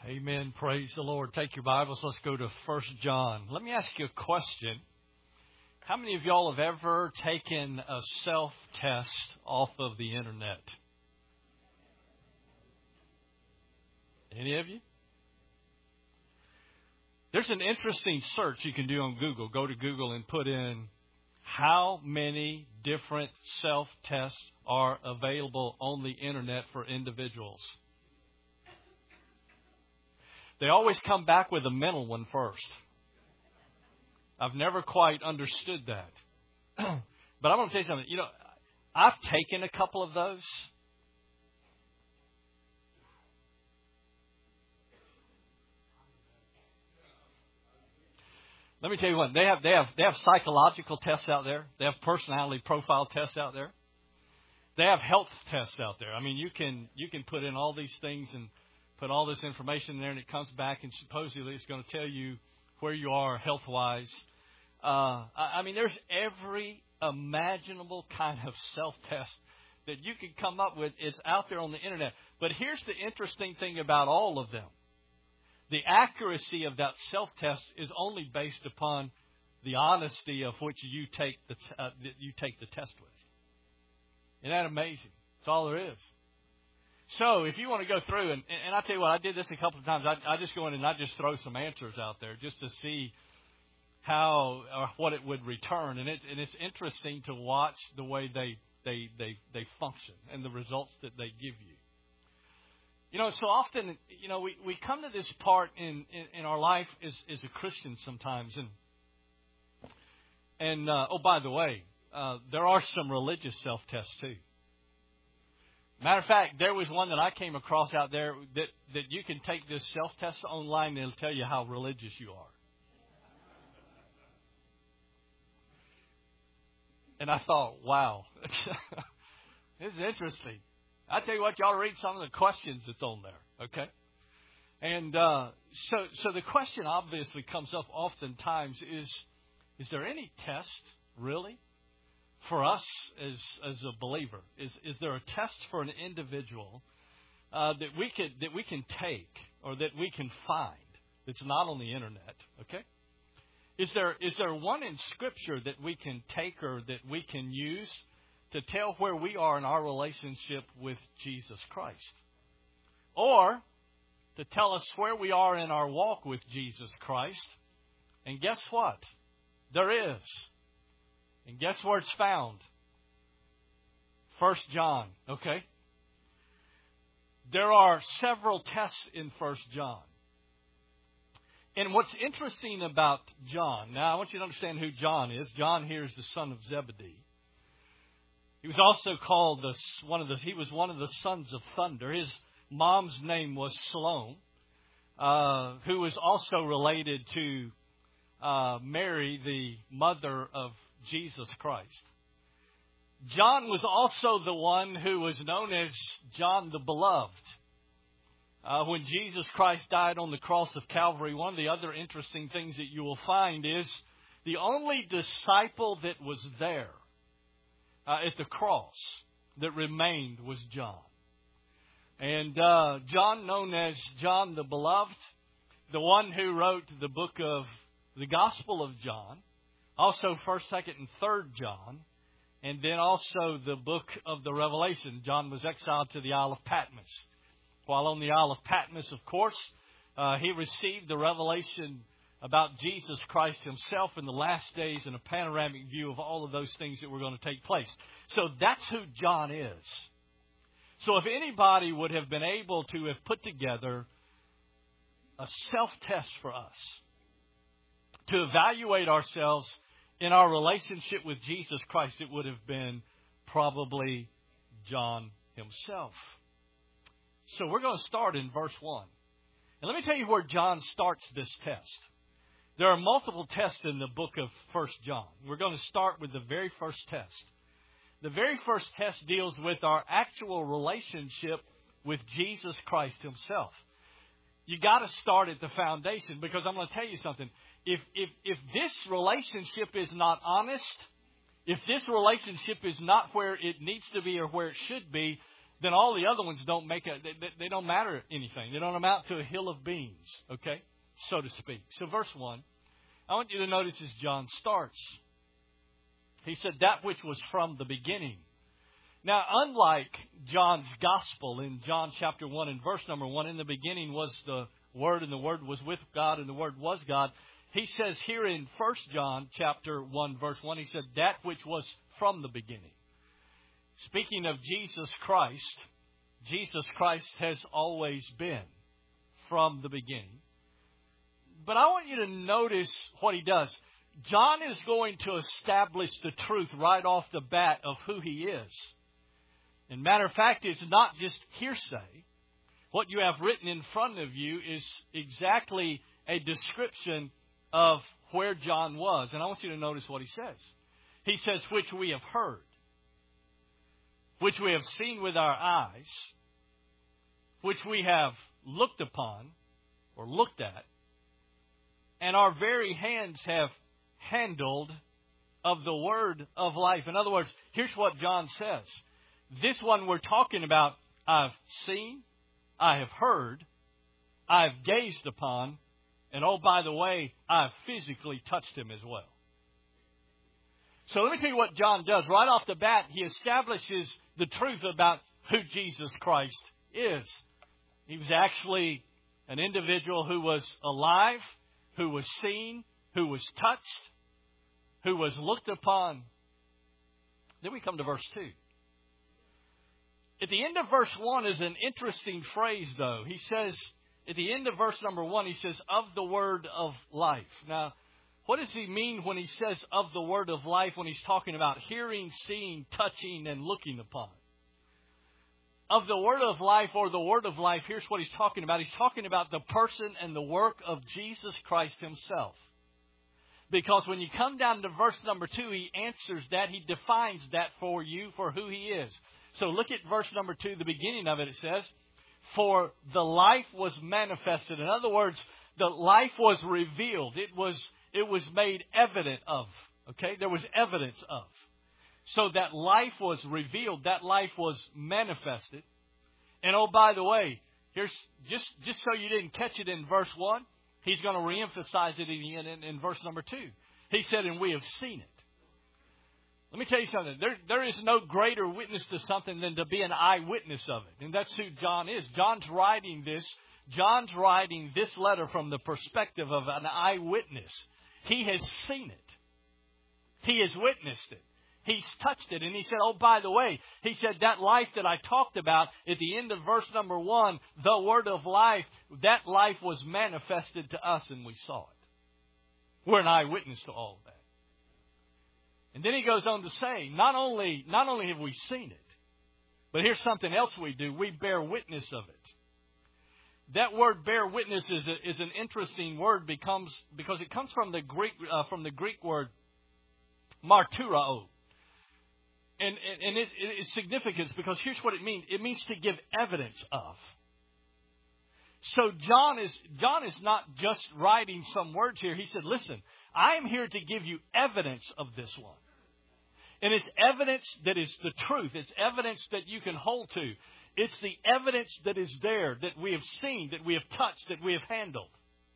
Amen. Praise the Lord. Take your Bibles. Let's go to 1 John. Let me ask you a question. How many of y'all have ever taken a self-test off of the internet? Any of you? There's an interesting search you can do on Google. Go to Google and put in how many different self-tests are available on the internet for individuals. They always come back with a mental one first. I've never quite understood that. But I'm going to tell you something. You know, I've taken a couple of those. Let me tell you what. They have psychological tests out there. They have personality profile tests out there. They have health tests out there. I mean, you can put in all these things and put all this information in there, and it comes back, and supposedly it's going to tell you where you are health-wise. I mean, there's every imaginable kind of self-test that you could come up with. It's out there on the internet. But here's the interesting thing about all of them. The accuracy of that self-test is only based upon the honesty of which you take the test with. Isn't that amazing? That's all there is. So if you want to go through, and I tell you what, I did this a couple of times. I just go in and I just throw some answers out there just to see how or what it would return. And it's interesting to watch the way they function and the results that they give you. You know, so often, you know, we come to this part in our life as a Christian sometimes. And oh, by the way, there are some religious self-tests too. Matter of fact, there was one that I came across out there that you can take this self-test online and it'll tell you how religious you are. And I thought, wow, this is interesting. I tell you what, y'all read some of the questions that's on there, okay? And so the question obviously comes up oftentimes is there any test, really, for us as a believer? Is there a test for an individual that we can take or that we can find that's not on the internet? Okay, is there one in Scripture that we can take or that we can use to tell where we are in our relationship with Jesus Christ, or to tell us where we are in our walk with Jesus Christ? And guess what? There is. And guess where it's found? 1 John, okay? There are several tests in 1 John. And what's interesting about John, now I want you to understand who John is. John here is the son of Zebedee. He was also called he was one of the sons of thunder. His mom's name was Salome, who was also related to Mary, the mother of Jesus Christ. John was also the one who was known as John the Beloved. When Jesus Christ died on the cross of Calvary, one of the other interesting things that you will find is the only disciple that was there at the cross that remained was John. And John, known as John the Beloved, the one who wrote the book of the Gospel of John, also 1st, 2nd, and 3rd John, and then also the book of the Revelation. John was exiled to the Isle of Patmos. While on the Isle of Patmos, of course, he received the revelation about Jesus Christ himself in the last days and a panoramic view of all of those things that were going to take place. So that's who John is. So if anybody would have been able to have put together a self-test for us to evaluate ourselves in our relationship with Jesus Christ, it would have been probably John himself. So we're going to start in verse 1. And let me tell you where John starts this test. There are multiple tests in the book of 1 John. We're going to start with the very first test. The very first test deals with our actual relationship with Jesus Christ himself. You got to start at the foundation, because I'm going to tell you something. If this relationship is not honest, if this relationship is not where it needs to be or where it should be, then all the other ones don't they don't matter anything. They don't amount to a hill of beans, okay, so to speak. So verse 1, I want you to notice as John starts. He said, that which was from the beginning. Now, unlike John's gospel in John chapter 1 and verse number 1, in the beginning was the Word, and the Word was with God, and the Word was God. He says here in 1 John chapter 1 verse 1, he said, that which was from the beginning. Speaking of Jesus Christ has always been from the beginning. But I want you to notice what he does. John is going to establish the truth right off the bat of who he is. And matter of fact, it's not just hearsay. What you have written in front of you is exactly a description of where John was. And I want you to notice what he says. He says, which we have heard, which we have seen with our eyes, which we have looked upon or looked at, and our very hands have handled of the word of life. In other words, here's what John says. This one we're talking about, I've seen, I have heard, I've gazed upon, and oh, by the way, I've physically touched him as well. So let me tell you what John does. Right off the bat, he establishes the truth about who Jesus Christ is. He was actually an individual who was alive, who was seen, who was touched, who was looked upon. Then we come to verse 2. At the end of verse 1 is an interesting phrase, though. He says, at the end of verse number 1, he says, of the word of life. Now, what does he mean when he says of the word of life when he's talking about hearing, seeing, touching, and looking upon? Of the word of life or the word of life, here's what he's talking about. He's talking about the person and the work of Jesus Christ himself. Because when you come down to verse number 2, he answers that. He defines that for you, for who he is. So look at verse number 2, the beginning of it. It says, for the life was manifested. In other words, the life was revealed. It was made evident of. Okay? There was evidence of. So that life was revealed. That life was manifested. And oh, by the way, here's just so you didn't catch it in verse 1, he's going to reemphasize it in verse number 2. He said, and we have seen it. Let me tell you something. There is no greater witness to something than to be an eyewitness of it. And that's who John is. John's writing this letter from the perspective of an eyewitness. He has seen it. He has witnessed it. He's touched it. And he said, oh, by the way, he said that life that I talked about at the end of verse number 1, the word of life, that life was manifested to us and we saw it. We're an eyewitness to all of that. And then he goes on to say, not only have we seen it, but here's something else we do. We bear witness of it. That word "bear witness" is an interesting word because it comes from the Greek word marturao, and it's significant because here's what it means. It means to give evidence of. So John is not just writing some words here. He said, "Listen, I am here to give you evidence of this one." And it's evidence that is the truth. It's evidence that you can hold to. It's the evidence that is there, that we have seen, that we have touched, that we have handled.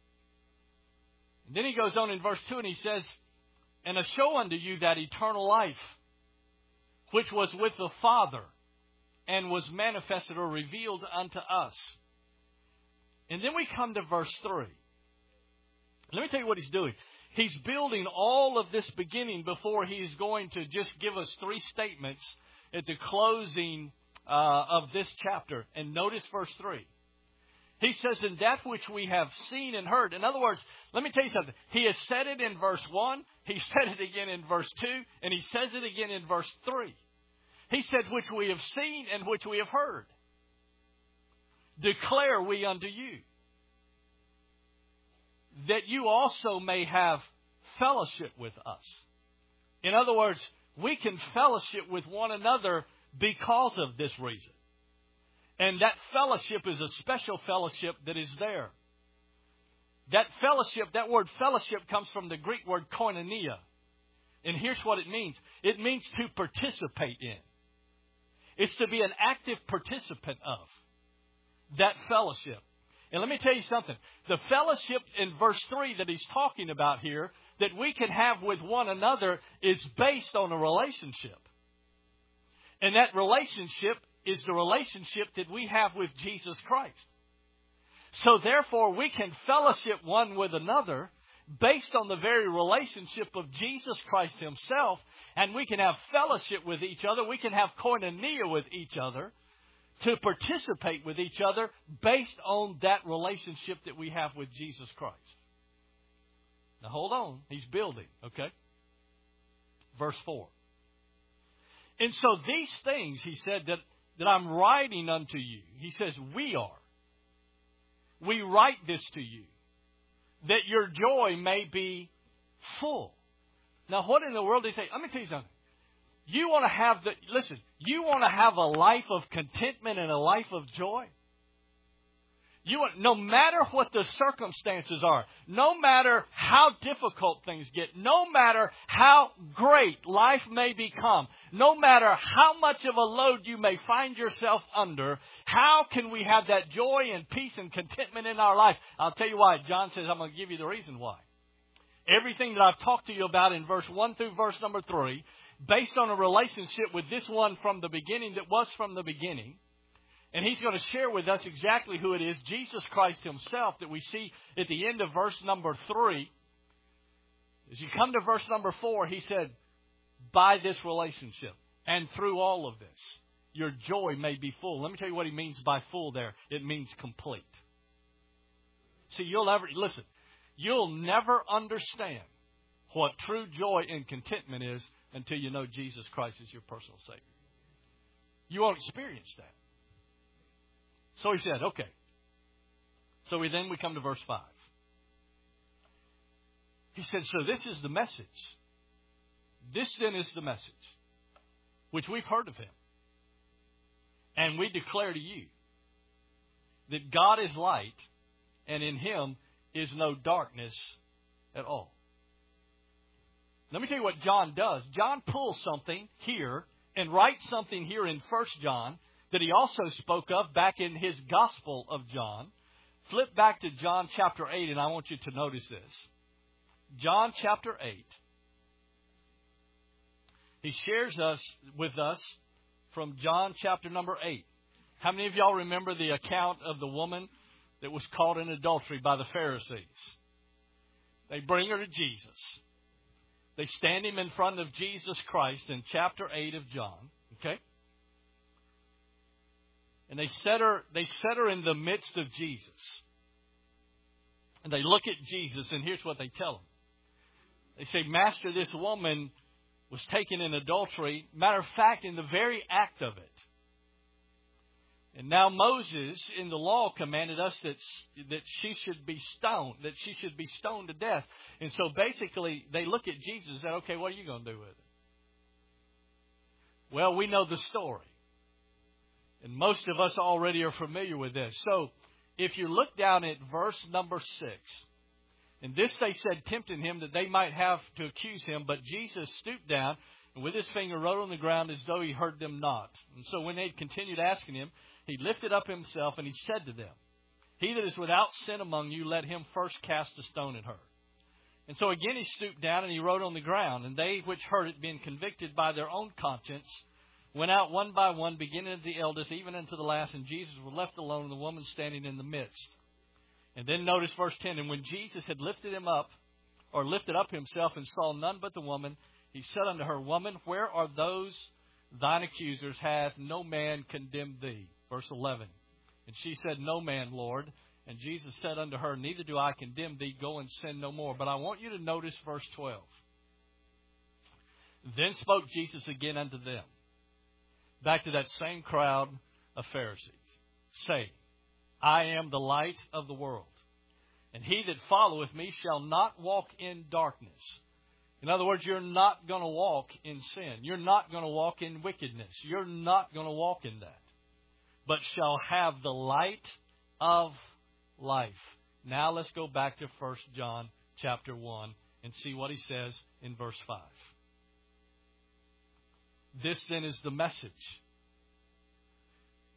And then he goes on in verse 2 and he says, and I show unto you that eternal life, which was with the Father, and was manifested or revealed unto us. And then we come to verse 3. Let me tell you what he's doing. He's building all of this beginning before he's going to just give us 3 statements at the closing of this chapter. And notice verse 3. He says, in that which we have seen and heard. In other words, let me tell you something. He has said it in verse 1. He said it again in verse 2. And he says it again in verse 3. He said, which we have seen and which we have heard. Declare we unto you, that you also may have fellowship with us. In other words, we can fellowship with one another because of this reason. And that fellowship is a special fellowship that is there. That fellowship, that word fellowship comes from the Greek word koinonia. And here's what it means. It means to participate in. It's to be an active participant of that fellowship. And let me tell you something. The fellowship in verse 3 that he's talking about here, that we can have with one another, is based on a relationship. And that relationship is the relationship that we have with Jesus Christ. So therefore, we can fellowship one with another based on the very relationship of Jesus Christ Himself. And we can have fellowship with each other. We can have koinonia with each other to participate with each other based on that relationship that we have with Jesus Christ. Now hold on. He's building, okay? Verse 4. And so these things, he said, that I'm writing unto you. He says, we write this to you, that your joy may be full. Now what in the world do they say? Let me tell you something. You want to have you want to have a life of contentment and a life of joy? No matter what the circumstances are, no matter how difficult things get, no matter how great life may become, no matter how much of a load you may find yourself under, how can we have that joy and peace and contentment in our life? I'll tell you why. John says, I'm going to give you the reason why. Everything that I've talked to you about in verse 1 through verse number 3, based on a relationship with this one from the beginning that was from the beginning. And he's going to share with us exactly who it is, Jesus Christ Himself, that we see at the end of verse number 3. As you come to verse number 4, he said, by this relationship and through all of this, your joy may be full. Let me tell you what he means by full there. It means complete. See, you'll never understand what true joy and contentment is until you know Jesus Christ is your personal Savior. You won't experience that. So he said, okay. So we come to verse 5. He said, so this is the message. This then is the message which we've heard of Him. And we declare to you that God is light, and in Him is no darkness at all. Let me tell you what John does. John pulls something here and writes something here in 1 John that he also spoke of back in his Gospel of John. Flip back to John chapter 8, and I want you to notice this. John chapter 8. He shares with us from John chapter number 8. How many of y'all remember the account of the woman that was caught in adultery by the Pharisees? They bring her to Jesus. They stand Him in front of Jesus Christ in chapter 8 of John. Okay? And they set her in the midst of Jesus. And they look at Jesus, and here's what they tell Him. They say, Master, this woman was taken in adultery. Matter of fact, in the very act of it. And now Moses in the law commanded us that she should be stoned to death. And so basically they look at Jesus and say, okay, what are you going to do with it? Well, we know the story. And most of us already are familiar with this. So if you look down at verse number 6, and this they said, tempting Him that they might have to accuse Him, but Jesus stooped down and with His finger wrote on the ground as though He heard them not. And so when they continued asking Him, He lifted up Himself and He said to them, He that is without sin among you, let him first cast a stone at her. And so again He stooped down and He wrote on the ground. And they which heard it, being convicted by their own conscience, went out one by one, beginning at the eldest, even unto the last. And Jesus was left alone, and the woman standing in the midst. And then notice verse 10. And when Jesus had lifted up Himself, and saw none but the woman, He said unto her, Woman, where are those thine accusers? Hath no man condemned thee? Verse 11. And she said, No man, Lord. And Jesus said unto her, Neither do I condemn thee. Go and sin no more. But I want you to notice verse 12. Then spoke Jesus again unto them, back to that same crowd of Pharisees, saying, I am the light of the world, and he that followeth me shall not walk in darkness. In other words, you're not going to walk in sin. You're not going to walk in wickedness. You're not going to walk in that, but shall have the light of life. Now let's go back to 1 John chapter 1 and see what he says in verse 5. This then is the message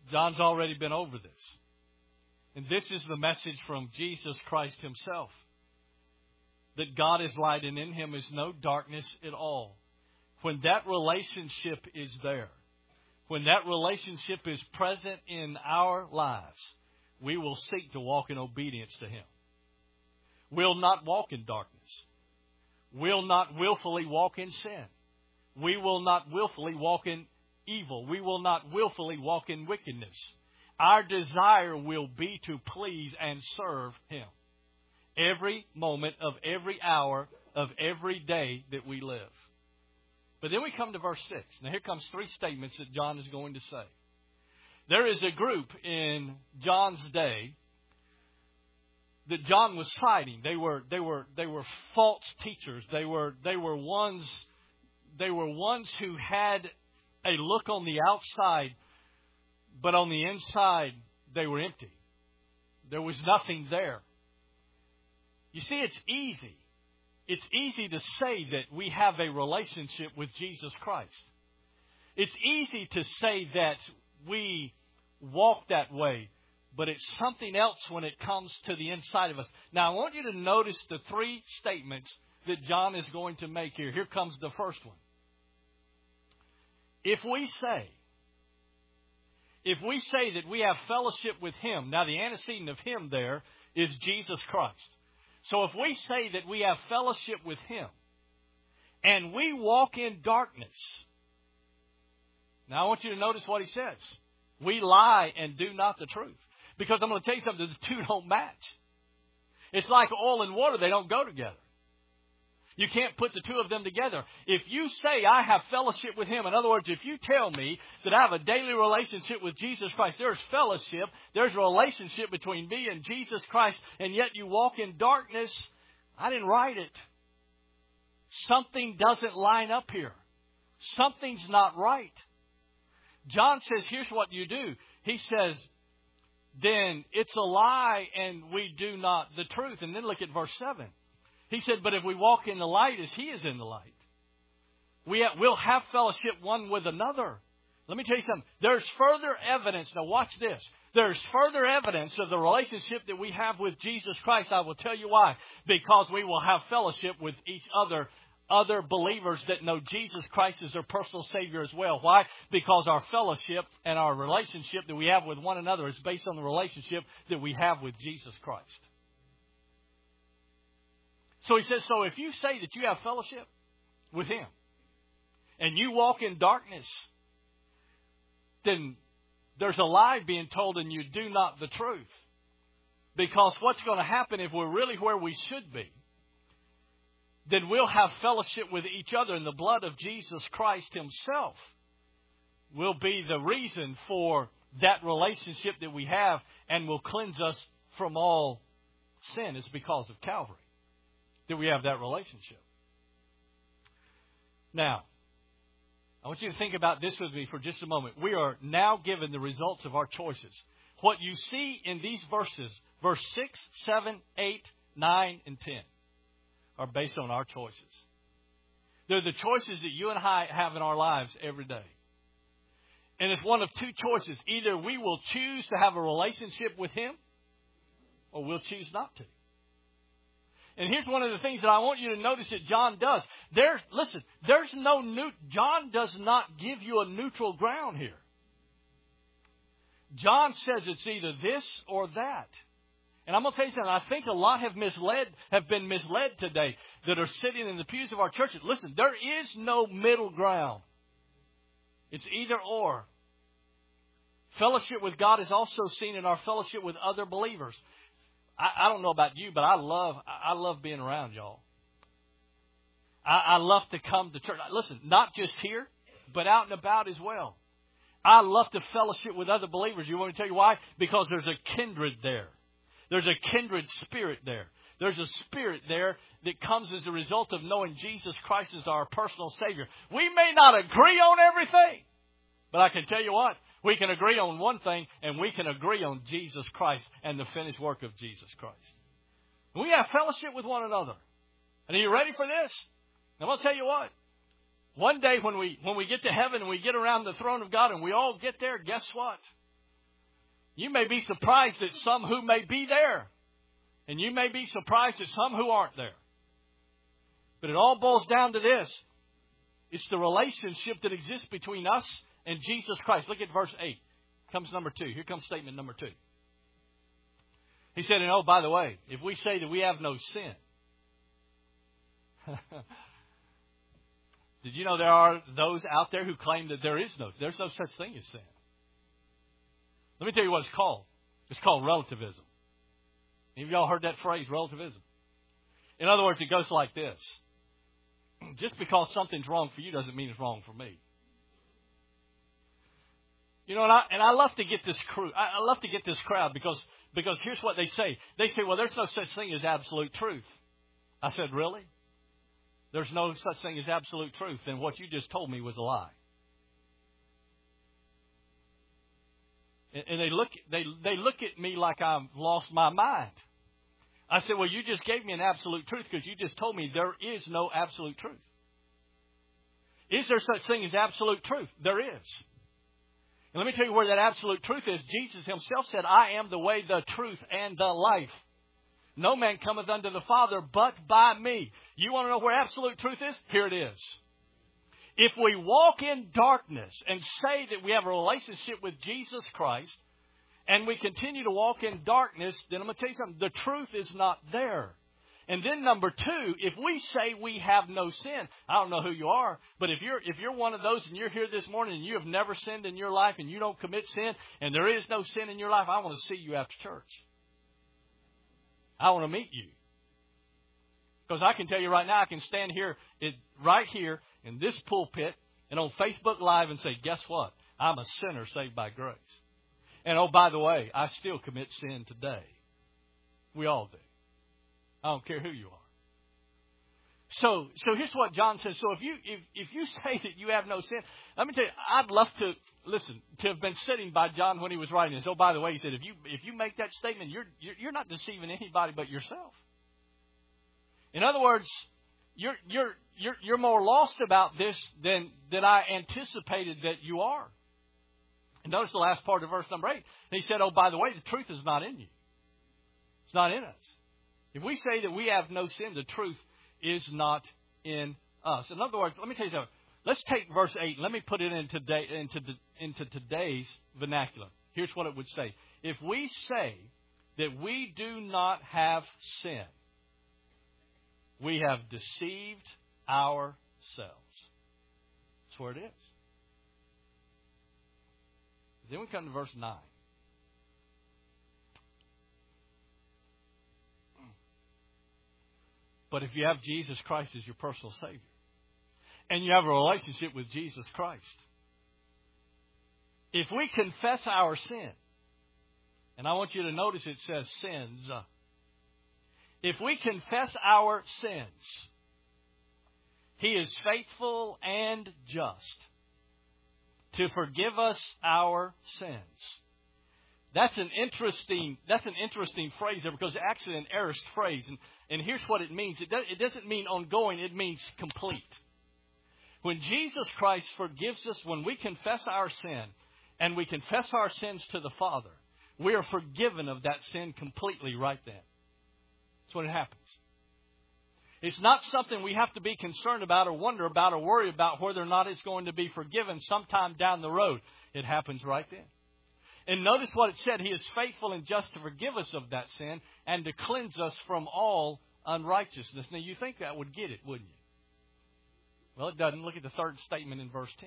John's already been over this. And this is the message from Jesus Christ Himself. That God is light and in Him is no darkness at all. When that relationship is there, when that relationship is present in our lives, we will seek to walk in obedience to Him. We'll not walk in darkness. We'll not willfully walk in sin. We will not willfully walk in evil. We will not willfully walk in wickedness. Our desire will be to please and serve Him every moment of every hour of every day that we live. But then we come to verse 6. Now here comes three statements that John is going to say. There is a group in John's day that John was citing. They were false teachers. They were ones who had a look on the outside, but on the inside they were empty. There was nothing there. You see, it's easy. It's easy to say that we have a relationship with Jesus Christ. It's easy to say that we walk that way, but it's something else when it comes to the inside of us. Now, I want you to notice the three statements that John is going to make here. Here comes the first one. If we say that we have fellowship with Him, now the antecedent of Him there is Jesus Christ. So if we say that we have fellowship with Him and we walk in darkness, now I want you to notice what he says. We lie and do not the truth. Because I'm going to tell you something, the two don't match. It's like oil and water, they don't go together. You can't put the two of them together. If you say I have fellowship with Him, in other words, if you tell me that I have a daily relationship with Jesus Christ, there's fellowship, there's a relationship between me and Jesus Christ, and yet you walk in darkness, I didn't write it. Something doesn't line up here. Something's not right. John says, here's what you do. He says, then it's a lie and we do not the truth. And then look at verse 7. He said, but if we walk in the light as He is in the light, we'll have fellowship one with another. Let me tell you something. There's further evidence. Now watch this. There's further evidence of the relationship that we have with Jesus Christ. I will tell you why. Because we will have fellowship with each other believers that know Jesus Christ as their personal Savior as well. Why? Because our fellowship and our relationship that we have with one another is based on the relationship that we have with Jesus Christ. So he says, so if you say that you have fellowship with Him and you walk in darkness, then there's a lie being told and you do not the truth. Because what's going to happen if we're really where we should be, then we'll have fellowship with each other, and the blood of Jesus Christ Himself will be the reason for that relationship that we have and will cleanse us from all sin. It's because of Calvary that we have that relationship. Now, I want you to think about this with me for just a moment. We are now given the results of our choices. What you see in these verses, verse 6, 7, 8, 9, and 10, are based on our choices. They're the choices that you and I have in our lives every day. And it's one of two choices. Either we will choose to have a relationship with Him, or we'll choose not to. And here's one of the things that I want you to notice that John does. John does not give you a neutral ground here. John says it's either this or that. And I'm going to tell you something. I think a lot have been misled today that are sitting in the pews of our churches. Listen, there is no middle ground. It's either or. Fellowship with God is also seen in our fellowship with other believers. I don't know about you, but I love being around y'all. I love to come to church. Listen, not just here, but out and about as well. I love to fellowship with other believers. You want me to tell you why? Because there's a kindred there. There's a kindred spirit there. There's a spirit there that comes as a result of knowing Jesus Christ as our personal Savior. We may not agree on everything, but I can tell you what. We can agree on one thing, and we can agree on Jesus Christ and the finished work of Jesus Christ. We have fellowship with one another. And are you ready for this? I'm going to tell you what. One day when we get to heaven and we get around the throne of God and we all get there, guess what? You may be surprised at some who may be there. And you may be surprised at some who aren't there. But it all boils down to this. It's the relationship that exists between us and Jesus Christ. Look at verse 8. Comes number 2. Here comes statement number 2. He said, and oh, by the way, if we say that we have no sin. Did you know there are those out there who claim that there's no such thing as sin? Let me tell you what it's called. It's called relativism. Any of y'all heard that phrase, relativism? In other words, it goes like this. Just because something's wrong for you doesn't mean it's wrong for me. You know, and I love to get this crew. I love to get this crowd because here's what they say. They say, well, there's no such thing as absolute truth. I said, really? There's no such thing as absolute truth. Then what you just told me was a lie. And they look at me like I've lost my mind. I said, well, you just gave me an absolute truth because you just told me there is no absolute truth. Is there such thing as absolute truth? There is. And let me tell you where that absolute truth is. Jesus himself said, I am the way, the truth, and the life. No man cometh unto the Father but by me. You want to know where absolute truth is? Here it is. If we walk in darkness and say that we have a relationship with Jesus Christ, and we continue to walk in darkness, then I'm going to tell you something. The truth is not there. And then number 2, if we say we have no sin, I don't know who you are, but if you're one of those and you're here this morning and you have never sinned in your life and you don't commit sin and there is no sin in your life, I want to see you after church. I want to meet you. Because I can tell you right now, I can stand here, right here in this pulpit and on Facebook Live and say, guess what? I'm a sinner saved by grace. And oh, by the way, I still commit sin today. We all do. I don't care who you are. So here's what John says. So if you say that you have no sin, let me tell you, I'd love to have been sitting by John when he was writing this. Oh, by the way, he said, if you make that statement, you're not deceiving anybody but yourself. In other words, you're more lost about this than I anticipated that you are. And notice the last part of verse number 8. He said, oh, by the way, the truth is not in you. It's not in us. If we say that we have no sin, the truth is not in us. In other words, let me tell you something. Let's take verse 8 and let me put it into today's vernacular. Here's what it would say. If we say that we do not have sin, we have deceived ourselves. That's where it is. Then we come to verse 9. But if you have Jesus Christ as your personal Savior, and you have a relationship with Jesus Christ, if we confess our sin, and I want you to notice it says sins. If we confess our sins, He is faithful and just to forgive us our sins. That's an interesting phrase there because it's actually an aorist phrase. And here's what it means. It doesn't mean ongoing. It means complete. When Jesus Christ forgives us, when we confess our sin and we confess our sins to the Father, we are forgiven of that sin completely right then. That's when it happens. It's not something we have to be concerned about or wonder about or worry about whether or not it's going to be forgiven sometime down the road. It happens right then. And notice what it said. He is faithful and just to forgive us of that sin and to cleanse us from all unrighteousness. Now, you think that would get it, wouldn't you? Well, it doesn't. Look at the third statement in verse 10.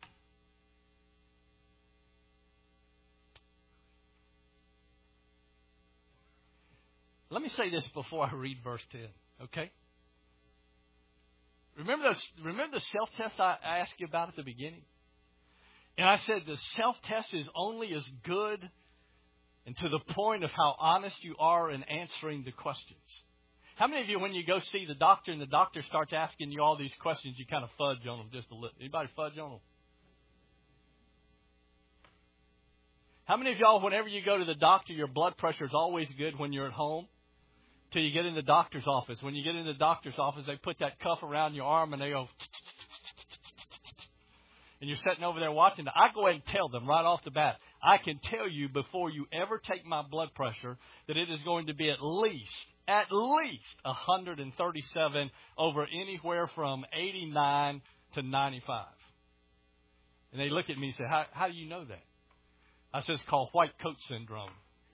Let me say this before I read verse 10, okay? Remember the self-test I asked you about at the beginning? And I said the self-test is only as good and to the point of how honest you are in answering the questions. How many of you, when you go see the doctor and the doctor starts asking you all these questions, you kind of fudge on them just a little? Anybody fudge on them? How many of y'all, whenever you go to the doctor, your blood pressure is always good when you're at home? Till you get in the doctor's office. When you get in the doctor's office, they put that cuff around your arm and they go... And you're sitting over there watching. I go ahead and tell them right off the bat, I can tell you before you ever take my blood pressure that it is going to be at least 137 over anywhere from 89 to 95. And they look at me and say, how do you know that? I said, it's called white coat syndrome.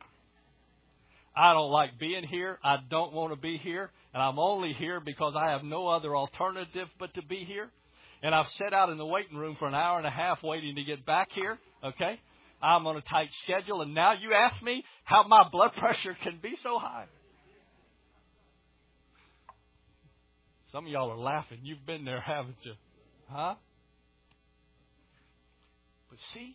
I don't like being here. I don't want to be here. And I'm only here because I have no other alternative but to be here. And I've sat out in the waiting room for an hour and a half waiting to get back here. Okay? I'm on a tight schedule. And now you ask me how my blood pressure can be so high. Some of y'all are laughing. You've been there, haven't you? Huh? But see,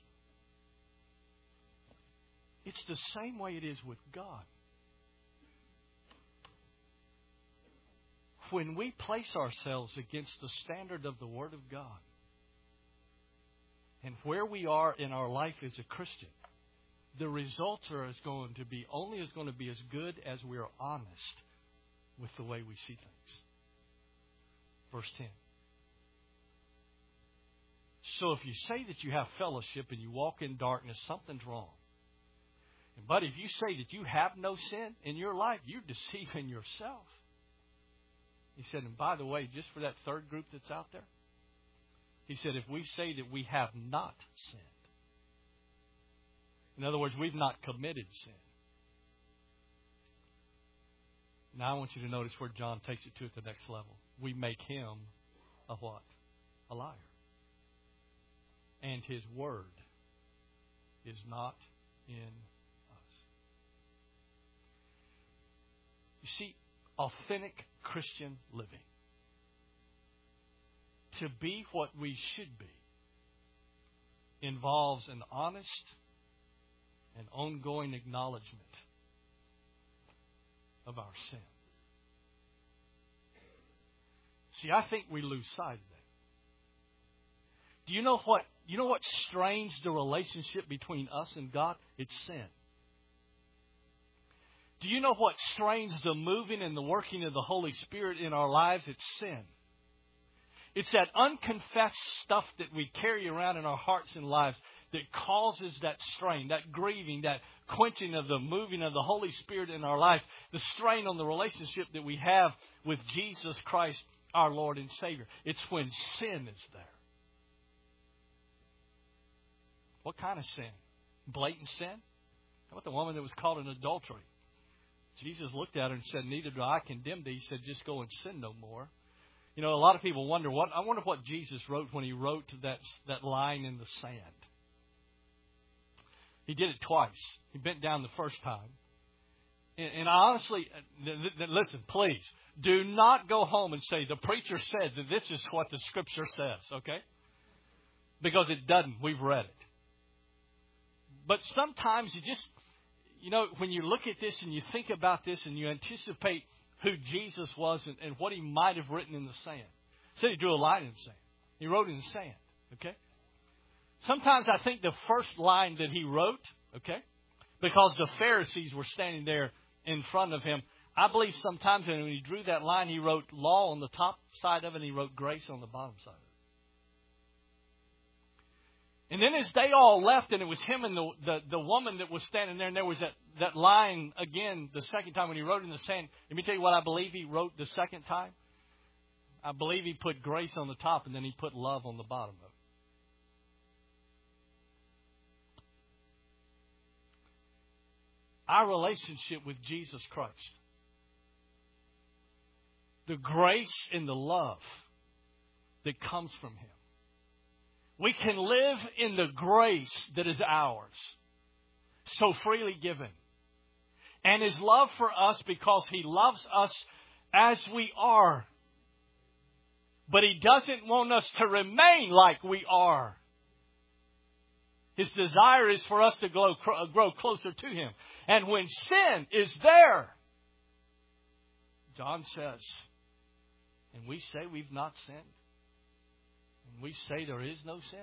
it's the same way it is with God. When we place ourselves against the standard of the Word of God and where we are in our life as a Christian, the results are going to be as good as we are honest with the way we see things. Verse 10. So if you say that you have fellowship and you walk in darkness, something's wrong. But if you say that you have no sin in your life, you're deceiving yourself. He said, and by the way, just for that third group that's out there, he said, if we say that we have not sinned, in other words, we've not committed sin. Now I want you to notice where John takes it to at the next level. We make him a what? A liar. And his word is not in us. You see, authentic Christian living, to be what we should be, involves an honest and ongoing acknowledgement of our sin. See, I think we lose sight of that. Do you know what strains the relationship between us and God? It's sin. Do you know what strains the moving and the working of the Holy Spirit in our lives? It's sin. It's that unconfessed stuff that we carry around in our hearts and lives that causes that strain, that grieving, that quenching of the moving of the Holy Spirit in our life, the strain on the relationship that we have with Jesus Christ, our Lord and Savior. It's when sin is there. What kind of sin? Blatant sin? How about the woman that was caught in adultery? Jesus looked at her and said, neither do I condemn thee. He said, just go and sin no more. You know, a lot of people wonder, I wonder what Jesus wrote when he wrote that line in the sand. He did it twice. He bent down the first time. And honestly, listen, please, do not go home and say, the preacher said that this is what the Scripture says, okay? Because it doesn't. We've read it. But sometimes when you look at this and you think about this and you anticipate who Jesus was and what he might have written in the sand. Said he drew a line in the sand. He wrote in the sand, okay? Sometimes I think the first line that he wrote, okay, because the Pharisees were standing there in front of him, I believe sometimes when he drew that line, he wrote law on the top side of it and he wrote grace on the bottom side of it. And then as they all left, and it was him and the woman that was standing there, and there was that line again the second time when he wrote in the sand. Let me tell you what I believe he wrote the second time. I believe he put grace on the top and then he put love on the bottom of it. Our relationship with Jesus Christ, the grace and the love that comes from him. We can live in the grace that is ours, so freely given. And his love for us because he loves us as we are. But he doesn't want us to remain like we are. His desire is for us to grow closer to him. And when sin is there, John says, and we say we've not sinned. And we say there is no sin.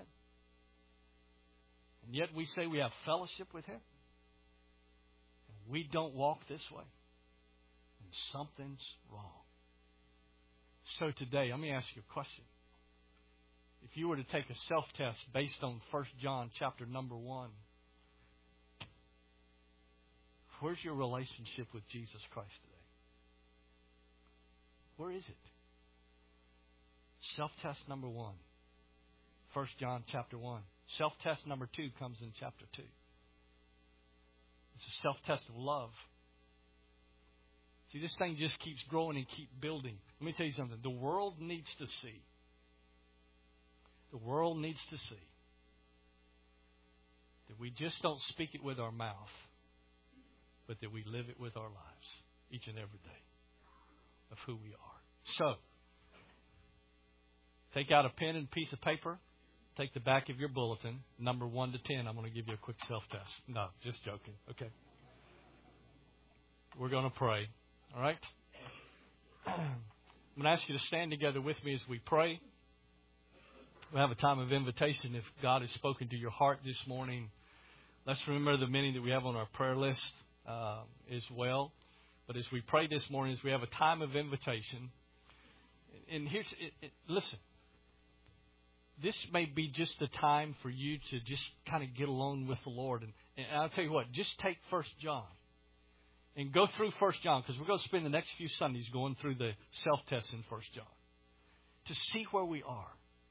And yet we say we have fellowship with him. And we don't walk this way. And something's wrong. So today, let me ask you a question. If you were to take a self-test based on 1 John chapter number 1, where's your relationship with Jesus Christ today? Where is it? Self-test number 1. 1 John chapter 1. Self-test number 2 comes in chapter 2. It's a self-test of love. See, this thing just keeps growing and keep building. Let me tell you something. The world needs to see. The world needs to see that we just don't speak it with our mouth, but that we live it with our lives each and every day of who we are. So, take out a pen and piece of paper. Take the back of your bulletin, number 1 to 10. I'm going to give you a quick self-test. No, just joking. Okay. We're going to pray. All right? I'm going to ask you to stand together with me as we pray. We'll have a time of invitation. If God has spoken to your heart this morning, let's remember the many that we have on our prayer list as well. But as we pray this morning, as we have a time of invitation, and here's, listen, this may be just the time for you to just kind of get alone with the Lord. And I'll tell you what, just take 1 John and go through 1 John, because we're going to spend the next few Sundays going through the self-test in 1 John to see where we are.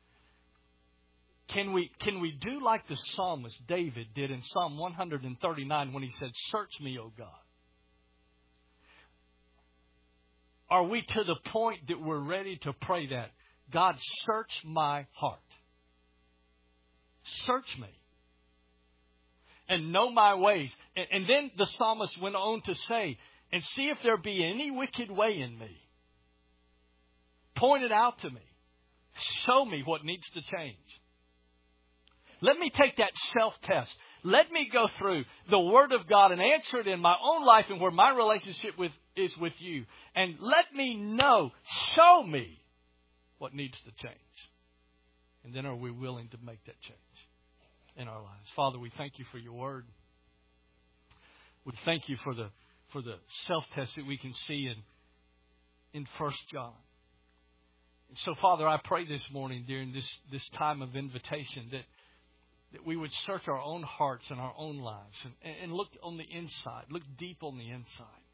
Can we do like the psalmist David did in Psalm 139 when he said, "Search me, O God"? Are we to the point that we're ready to pray that? God, search my heart. Search me. And know my ways. And then the psalmist went on to say, and see if there be any wicked way in me. Point it out to me. Show me what needs to change. Let me take that self-test. Let me go through the Word of God and answer it in my own life and where my relationship is with you. And let me know, show me what needs to change. And then are we willing to make that change in our lives? Father, we thank you for your Word. We thank you for the self-test that we can see in 1 John. And so, Father, I pray this morning during this time of invitation that we would search our own hearts and our own lives and look on the inside, look deep on the inside.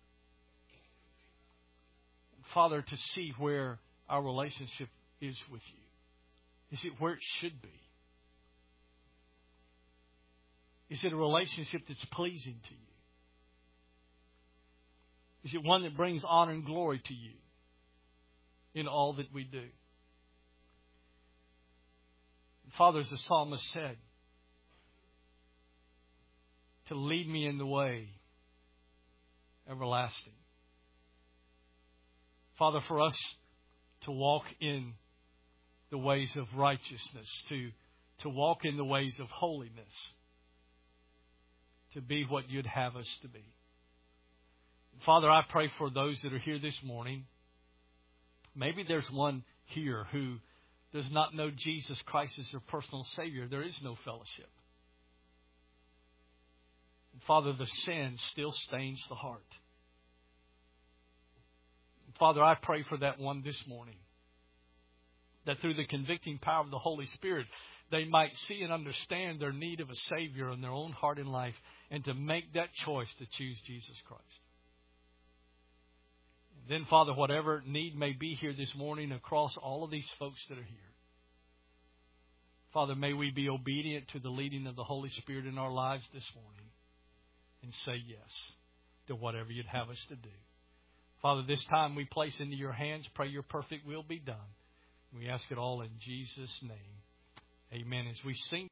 Father, to see where our relationship is with you. Is it where it should be? Is it a relationship that's pleasing to you? Is it one that brings honor and glory to you in all that we do? Father, as the psalmist said, to lead me in the way everlasting. Father, for us to walk in the ways of righteousness, to walk in the ways of holiness, to be what you'd have us to be. Father, I pray for those that are here this morning. Maybe there's one here who does not know Jesus Christ as their personal Savior. There is no fellowship. Father, the sin still stains the heart. Father, I pray for that one this morning, that through the convicting power of the Holy Spirit, they might see and understand their need of a Savior in their own heart and life, and to make that choice to choose Jesus Christ. And then, Father, whatever need may be here this morning across all of these folks that are here, Father, may we be obedient to the leading of the Holy Spirit in our lives this morning and say yes to whatever you'd have us to do. Father, this time we place into your hands. Pray your perfect will be done. We ask it all in Jesus' name. Amen. As we sing.